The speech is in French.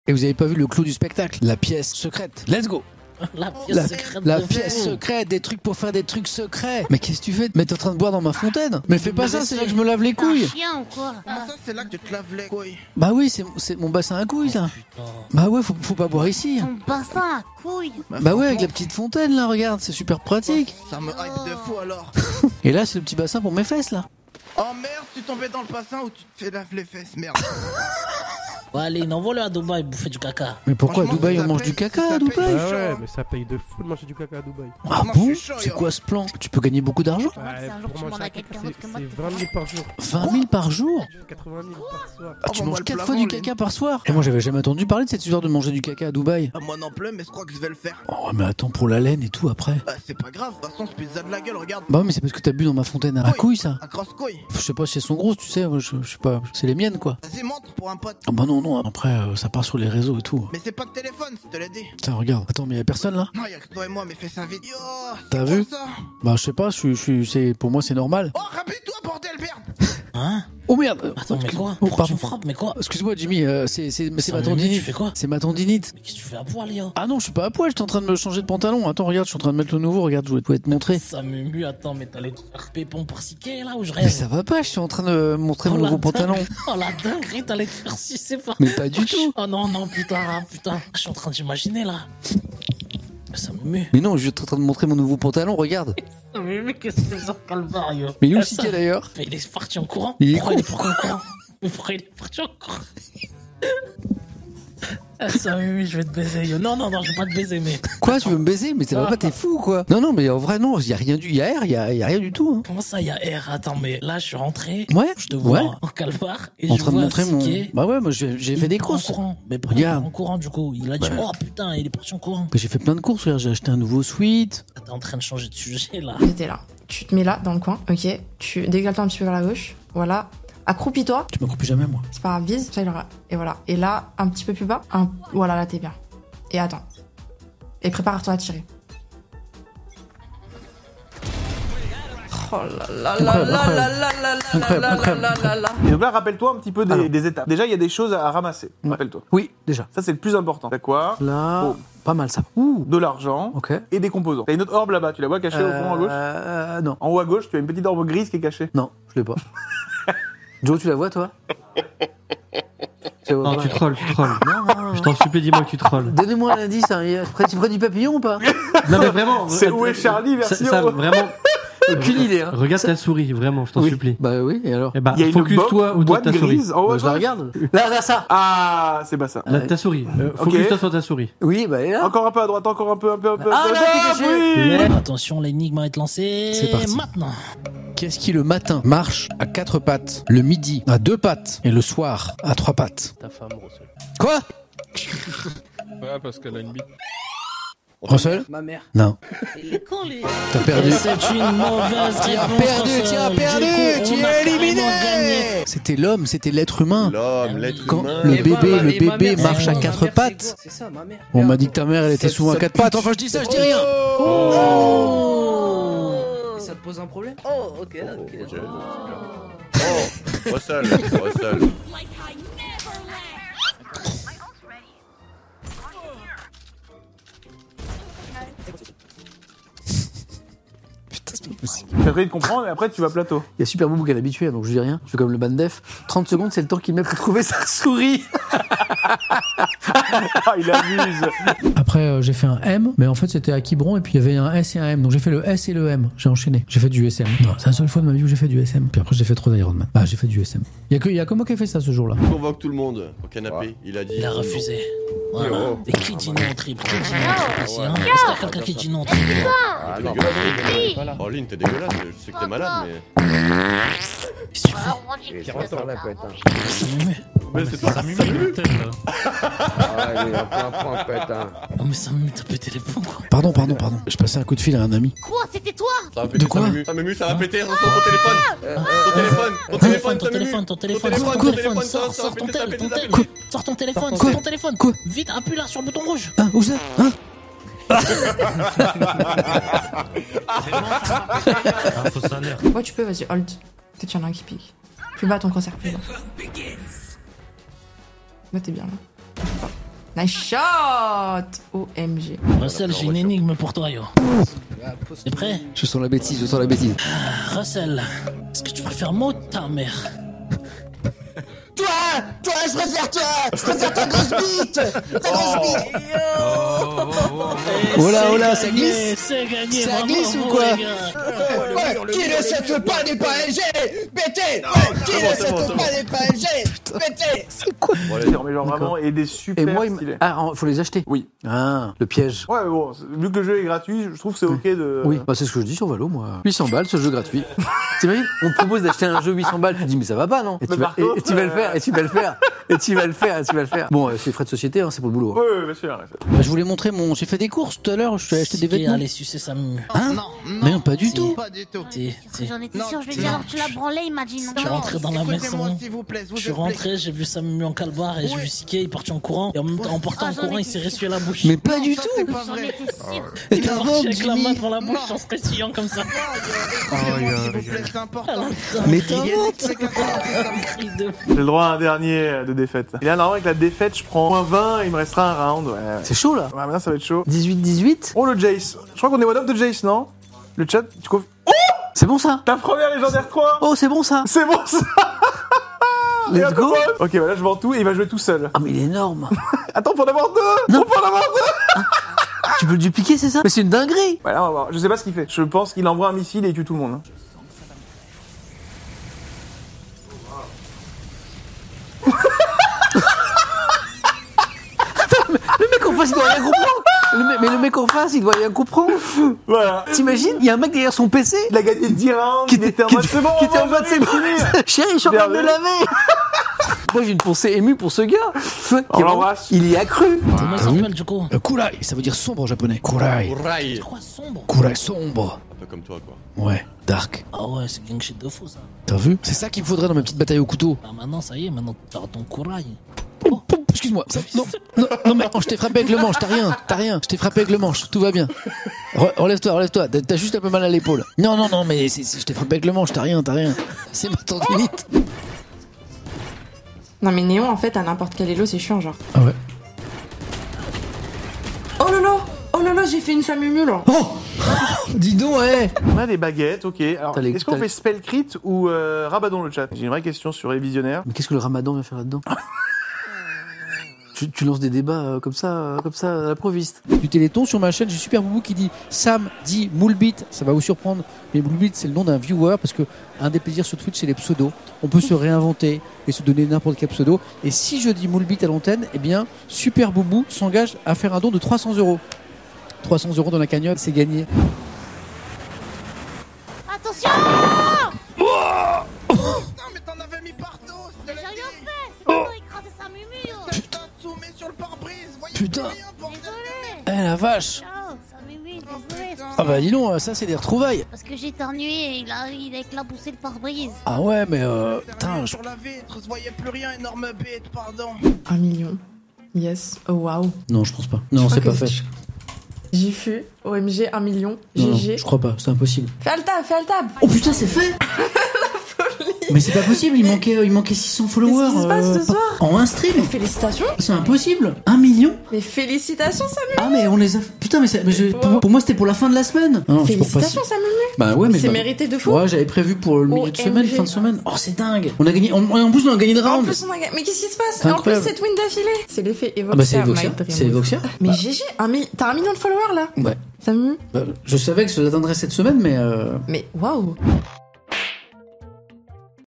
Et vous avez pas vu le clou du spectacle? La pièce secrète. Let's go. La pièce secrète. La pièce secrète, des trucs pour faire des trucs secrets. Mais qu'est-ce que tu fais? Mais t'es en train de boire dans ma fontaine. Mais fais pas ça, c'est là que je me lave les couilles. Chien ou quoi? Ah, ça, c'est là que tu te laves les couilles. Bah oui, c'est mon bassin à couilles, ça. Putain. Bah ouais, faut pas boire ici. Ton bassin à couilles. Bah ouais, avec la petite fontaine, là, regarde, c'est super pratique. Ça me hype de fou alors. Et là, c'est le petit bassin pour mes fesses, là. Oh merde, tu tombais dans le bassin ou tu te fais laver les fesses, merde. Ouais, allez, envoie-le à Dubaï bouffer du caca. Mais pourquoi à Franchement, Dubaï, ça on mange paye- du caca ça à paye Dubaï? chaud, Ah ouais, hein. mais ça paye de fou de manger du caca à Dubaï. Ah Moi, bon? je suis chaud, C'est yo. quoi ce plan? Tu peux gagner beaucoup d'argent? Ouais, c'est un jour pour tu manger demandes à un quelqu'un caca, d'autre que moi. c'est 20 000 par jour. 20 000 par jour? 80 000 par soir. Ah, tu Oh, bah, manges le 4 fois plafond, du lui. caca par soir? Et moi, j'avais jamais entendu parler de cette histoire de manger du caca à Dubaï. Ah, moi non plus, mais je crois que je vais le faire. Oh, mais attends, pour la laine et tout après. Bah, c'est pas grave, de toute façon, je pisse ça de la gueule, regarde. Bah, mais c'est parce que t'as bu dans ma fontaine à couilles, ça. Un crosse-couille. Je sais pas si elles sont grosses, tu sais, moi, je sais pas. C'est les miennes, quoi. Vas-y, montre pour un pote. Ah bah non, non, après, ça part sur les réseaux et tout. Mais c'est pas que téléphone, je te l'ai dit. Tiens, regarde. Attends, mais y'a personne là? Non, y'a que toi et moi, mais fais ça vite. Yo, T'as c'est vu? quoi, ça? Bah, je sais pas, pour moi, c'est normal. Oh, rapide-toi, bordel, merde. Hein? Oh merde! Attends, mais quoi? Oh, Pourquoi tu pardon. me frappes? Mais quoi? Excuse-moi, Jimmy, c'est ma mais tendinite. tu fais quoi? C'est ma tendinite. Mais qu'est-ce que tu fais à poil, Léo? Ah non, je suis pas à poil, j'étais en train de me changer de pantalon. Attends, regarde, je suis en train de mettre le nouveau, regarde, je vais te montrer. Ça m'émue, attends, mais t'allais te faire pépon pour ciquer là où je Mais rêve? ça va pas, je suis en train de montrer Oh, mon la nouveau pantalon. dingue- Oh la dinguerie, t'allais te faire sucer par... Mais pas du tout. Oh non, non, putain, putain. Je suis en train d'imaginer là. Ça m'émue. Mais non, je suis en train de montrer mon nouveau pantalon, regarde. Ça m'émue, qu'est-ce que c'est ça, calvaire, yo? Mais il est où Ah, le ça- Siké d'ailleurs? Mais il est parti en courant. Il est Pourquoi il est con. parti en courant? Mais pourquoi il est parti en courant? Ah, ça m'émue, je vais te baiser, yo. Non, non, non, je vais pas te baiser, mais... Quoi, tu veux me baiser? Mais ça va pas, t'es fou quoi? Non, non, mais en vrai, non, y a rien du. Y a R, y a rien du tout. Hein. Comment ça, il y a R? Attends, mais là, je suis rentré. Ouais, Je te vois ouais. en calvaire et En je train de vois montrer mon. Siké. Bah ouais, moi j'ai fait des Il part courses. en courant. Mais pourquoi il Regarde. part en courant du coup? Il a dit Bah. oh putain, il est parti en courant. Mais j'ai fait plein de courses, regarde, j'ai acheté un nouveau sweat. Ah, t'es en train de changer de sujet là. J'étais là. Tu te mets là, dans le coin, ok. Tu décales-toi un petit peu vers la gauche. Voilà. Accroupis-toi. Tu m'accroupis jamais, moi. C'est pas grave, vise. Ça, il aura. Et voilà. Et là, un petit peu plus bas. Voilà, là, t'es bien. Et attends. Et prépare-toi à tirer. Oh là là là Incroyable, là incroyable. là là là Incroyable, là incroyable, là là là. Et donc là, rappelle-toi un petit peu Alors. des étapes. Déjà, il y a des choses à ramasser. Rappelle-toi. Oui, déjà. Ça, c'est le plus important. T'as quoi? Là, Oh. pas mal ça. Ouh. De l'argent Ok. et des composants. T'as une autre orbe là-bas. Tu la vois cachée au fond à gauche? Non. En haut à gauche, tu as une petite orbe grise qui est cachée. Non, je l'ai pas. Joe, tu la vois, toi? Tu la vois Non, pas tu trolls, tu trolles. Non, non, non. Je t'en supplie, dis-moi que tu trolles. Donnez-moi un indice, hein. Tu prends du papillon ou pas? Non, mais vraiment. C'est où est Charlie version. ça, vraiment. Aucune idée, hein. Regarde ta souris, vraiment, je t'en Oui. supplie. Bah oui, et alors? Eh bah, Il y a une focus-toi autour de boîte ta souris. grise en haut Bah, à je la gauche. regarde. Là, ça. Ah, c'est pas ça. Là, ta souris. Focus-toi sur ta souris. Oui, bah elle est là. Encore un peu à droite, encore un peu. Ah, là, t'es caché. oui. Attention, l'énigme va être lancée. C'est parti. Maintenant. Qu'est-ce qui le matin marche à 4 pattes, le midi à 2 pattes et le soir à 3 pattes? Ta femme, Russell. Quoi? Ouais, parce qu'elle a une bite. Russell? Ma mère. Non. Il est con, lui. T'as perdu. Et c'est une mauvaise Tu as réponse, perdu, Russell. tu as perdu, Du coup, tu on a es carrément éliminé. gagné. C'était l'homme, c'était l'être humain. L'homme, l'être Quand humain. le Et bébé, voilà, le et ma bébé mère, marche c'est à quoi, 4 ma mère, pattes. c'est quoi? C'est ça, ma mère. On m'a dit que ta mère, elle était souvent à 4 pattes. Enfin, je dis ça, je dis rien. Et ça te pose un problème? Oh, ok, ok. Oh, Russell, Russell. Putain, c'est pas possible. T'as essayé de comprendre et après tu vas plateau. Il y a Super Boubou qui est habitué, donc je dis rien. Je fais comme le bandef. 30 secondes, c'est le temps qu'il met pour trouver sa souris. Ah, il abuse. Après, j'ai fait un M, mais en fait, c'était à Quiberon, et puis il y avait un S et un M. Donc j'ai fait le S et le M. J'ai enchaîné. J'ai fait du SM. Non, c'est la seule fois de ma vie où j'ai fait du SM. Puis après, j'ai fait trop d'Ironman. Ah, j'ai fait du SM. Il y a que moi qui ai fait ça ce jour-là. Il convoque tout le monde au canapé. Il a dit. Il a refusé. Voilà. Oh. Et qui dit non en triple? Qui dit non en triple ici, hein? Est-ce qu'il y a quelqu'un qui dit non en triple? Ah, t'es dégueulasse. Oh, Lynn, t'es dégueulasse. Je sais que t'es malade, mais. Qu'est-ce que tu fais? Qui ressort la pète. Ça m'émeut. Mais c'est pas ça. Ah, il est un peu un point pète. Oh, mais ça m'émeut, t'as pété les plombs, quoi. Pardon. Je passais un coup de fil à un ami. Quoi? C'était toi? Ça va péter, De quoi ça m'émue, ça va péter. Attention, ton téléphone. Ton téléphone, Ton ça m'émue. téléphone, ton téléphone, Ton sors ton téléphone, téléphone, ça va sors ton péter, ça va tel, péter, ton ça va tel. péter. Sors ton téléphone, Quoi sors ton téléphone. Quoi Vite, appuie là sur le bouton rouge. Hein, où ça? Hein? Ouais, tu peux, vas-y, hold. Peut-être qu'il y en a un qui pique. Plus bas ton concert, plus bas. Là, t'es bien, là. Nice shot. OMG. Russell, j'ai une énigme pour toi, yo. T'es prêt? Je sens la bêtise, je sens la bêtise. Russell, est-ce que tu préfères moi ou ta mère? Toi, je préfère toi. Je préfère ta grosse bite. Ta grosse bite. Oh là, ça glisse. C'est gagné, Ça bravo, glisse ou bravo, quoi? les gars. Qui ne s'aide pas n'est pas LG. Pété. Qui ne s'aide pas n'est pas LG. Pété. Mais genre vraiment, et des super Et moi, stylés. faut les acheter. Oui. Ah, le piège. Ouais, mais bon, vu que le jeu est gratuit, je trouve que c'est ok de... Oui, bah c'est ce que je dis sur Valo, moi. 800 balles, ce jeu gratuit. T'imagines? On te propose d'acheter un jeu 800 balles, tu te dis, mais ça va pas, non? Et tu vas le faire, et tu vas le faire. Et tu vas le faire. Bon, c'est frais de société, hein, c'est pour le boulot. Oui, bien sûr. Bah, je voulais montrer j'ai fait des courses tout à l'heure, je suis allé acheter des vêtements. Allez, sucer sa mumu. Hein? Mais non, pas du tout. Pas du tout. J'en étais sûre, je lui ai dit alors tu l'as branlé, il m'a dit non. Je suis rentré dans la Écoutez-moi, maison. s'il vous plaît, Je suis rentré, j'ai vu sa mumu en calbar et j'ai vu Siké, il est parti en courant. Et en partant en courant, il s'est ressuyé la bouche. Mais pas du Ça, tout. c'est pas J'en vrai. étais sûre. Et Il est t'as parti vendu, avec la main Jimmy. devant la bouche en se ressuyant comme ça. Écoutez-moi, s'il vous plaît, c'est important. Mais Il y a des t'inventes. trucs à faire. Cri de J'ai le droit à un dernier de défaite. Et là, normalement, avec la défaite, je prends moins 20 et il me restera un round. Ouais, C'est chaud, là. ouais maintenant, ça va être chaud. 18-18. Oh, le Jace. Je crois qu'on est one up de Jace, non? Le chat, tu confies... C'est bon, ça. Ta première légendaire 3. Oh, c'est bon, ça. C'est bon, ça. Et Let's un go. commande. Ok, voilà, je vends tout et il va jouer tout seul. Ah, mais il est énorme. Attends, pour en avoir deux. Non. On peut en avoir deux. Tu peux le dupliquer, c'est ça? Mais c'est une dinguerie. Ouais, là, on va voir. Je sais pas ce qu'il fait. Je pense qu'il envoie un missile et il tue tout le monde. Hein. Le mec en face, il doit rien comprendre. Mais le mec en face, il doit rien comprendre. Voilà. T'imagines? Il y a un mec derrière son PC. Il a gagné 10 rounds. Qui il était en mode c'est bon. qui était en mode c'est bon. Chérie, je suis en train de me Bien laver. Moi, j'ai une pensée émue pour ce gars. On l'embrasse. Il y a cru. Comment ça s'appelle du coup? Kurai, ça veut dire sombre en japonais. Kurai. Kurai. C'est quoi sombre? Kurai sombre. Un peu comme toi, quoi. Ouais, dark. Ah ouais, c'est gang shit de fou ça. T'as vu? C'est ça qu'il me faudrait dans ma petite bataille au couteau. Ah maintenant ça y est, maintenant t'as ton courage. Oh, excuse-moi. Non, mais je t'ai frappé avec le manche. T'as rien. Je t'ai frappé avec le manche. Tout va bien. Relève-toi. T'as juste un peu mal à l'épaule. Non, mais je t'ai frappé avec le manche. T'as rien. C'est ma tendinite. Non mais Néon en fait à n'importe quel elo c'est chiant genre. Ah ouais. Oh là là, j'ai fait une Samumu là. Oh dis donc, ouais. On a des baguettes, ok. Alors, T'as les- est-ce qu'on fait spell crit ou rabadon le chat? J'ai une vraie question sur les visionnaires. Mais qu'est-ce que le ramadan vient faire là-dedans? Tu lances des débats comme ça à l'improviste. Du Téléthon sur ma chaîne, j'ai Super Boubou qui dit Sam dit Moulbit, ça va vous surprendre, mais Moulbit c'est le nom d'un viewer parce que un des plaisirs sur Twitch c'est les pseudos. On peut se réinventer et se donner n'importe quel pseudo. Et si je dis Moulbit à l'antenne, eh bien Super Boubou s'engage à faire un don de 300 €. 300 € dans la cagnotte, c'est gagné. Attention. Non, mais t'en avais mis partout. J'ai rien fait. C'est pas toi écraser sa mumu. Putain, zoomé sur le pare-brise. Voyez Putain. plus rien, bordel de merde. Désolé. Eh la vache. Ciao, sa mumu, désolé. Ah bah dis donc, ça c'est des retrouvailles. Parce que j'ai éternué et il a éclaboussé le pare-brise. Ah ouais, mais Putain, putain, sur la vitre, se voyait plus rien, énorme bête, pardon. 1 million. Yes. Oh waouh. non, je pense pas. Non, c'est pas fait. J'ai fait OMG 1 million. Non, GG. je crois pas, c'est impossible. Fais le tab. Oh putain, c'est fait. Mais c'est pas possible, il manquait 600 followers. Qu'est-ce qui se passe ce soir En un stream. Mais félicitations. C'est impossible. 1 million. Mais félicitations Samumu. Ah mais on les a. Putain, pour moi c'était pour la fin de la semaine. Non, c'est pour Félicitations Samumu. Bah ouais, mais C'est mérité de fou. Ouais, j'avais prévu pour le milieu de semaine, OMG. fin de semaine. Oh, c'est dingue. On a gagné. En plus, on a gagné de En round. plus on a gagné. Mais qu'est-ce qui se passe? C'est En plus incroyable. cette win d'affilée. C'est l'effet Evoxia. Ah bah c'est Evoxia. My Dream. C'est Evoxia. Mais GG, t'as 1 million de followers là. Ouais. Samumu. Je savais que je l'atteindrais cette semaine, mais Mais waouh.